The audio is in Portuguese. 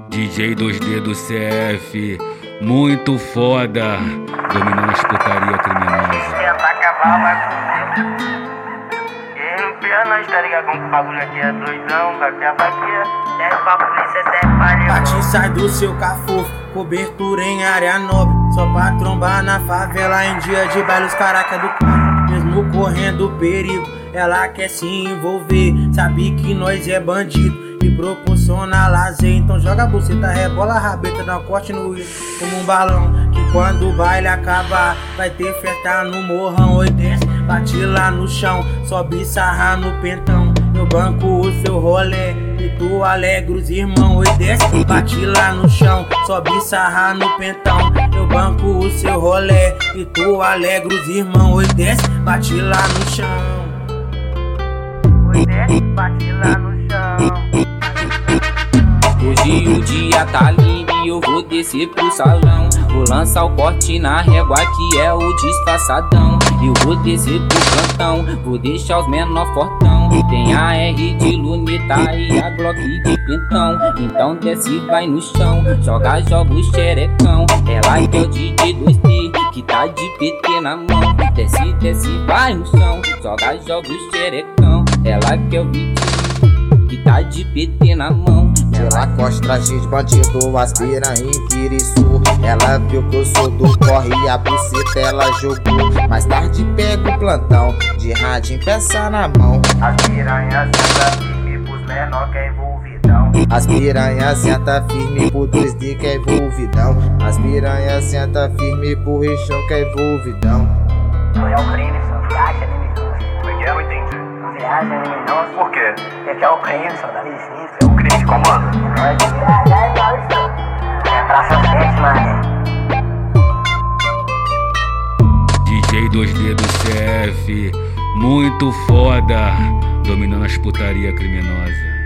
DJ 2D do CF, muito foda, dominando as putaria criminosa. Tentar acabar, vai comer. E no pior nós tá ligado como que o bagulho aqui é doidão, vai piar pra quê? Serve pra polícia, serve pra leão. Bate sai do seu cafofo, cobertura em área nobre. Só pra trombar na favela em dia de baile os caraca do corpo. Mesmo correndo perigo, ela quer se envolver. Sabe que nós é bandido e proporciona lazer. Então joga a buceta, rebola a rabeta, dá um corte no uísque como um balão. Que quando o baile acabar, vai ter festa no morrão. Oi, desce, bate lá no chão, sobe sarra no pentão. Eu banco o seu rolê e tu alegra os irmãos. Oi, desce, bate lá no chão, sobe sarra no pentão. Eu banco o seu rolê e tu alegra os irmãos. Oi, desce, bate lá no chão. Oi, desce, bate lá no chão. Hoje o dia tá lindo e eu vou descer pro salão. Vou lançar o corte na régua que é o disfarçadão. Eu vou descer pro cantão, vou deixar os menor fortão. Tem a R de luneta e a Glock de pentão. Então desce e vai no chão, joga o xerecão. Ela que é o DJ 2D, que tá de PT na mão. Desce, desce e vai no chão, joga o xerecão. Ela que é o DJ, que tá de PT na mão. Ela costa traje de bandido, aspira em Piriçu. Ela viu que eu sou do corre e a buceta ela jogou. Mais tarde pega o plantão, de rádio em peça na mão. As piranhas senta firme pros menor que é envolvidão. As piranhas senta firme pro 2D que é envolvidão. As piranhas senta firme pro rechão que é envolvidão. Não é o crime, só viaja, né, como é que é? Não entendi. Não viaja, né, menor? Por quê? Porque é o crime, só dá licença. É o crime, comando. Nós de viajar é igual isso. É praça 7, mané. DJ 2D do CF, muito foda, dominando as putaria criminosa.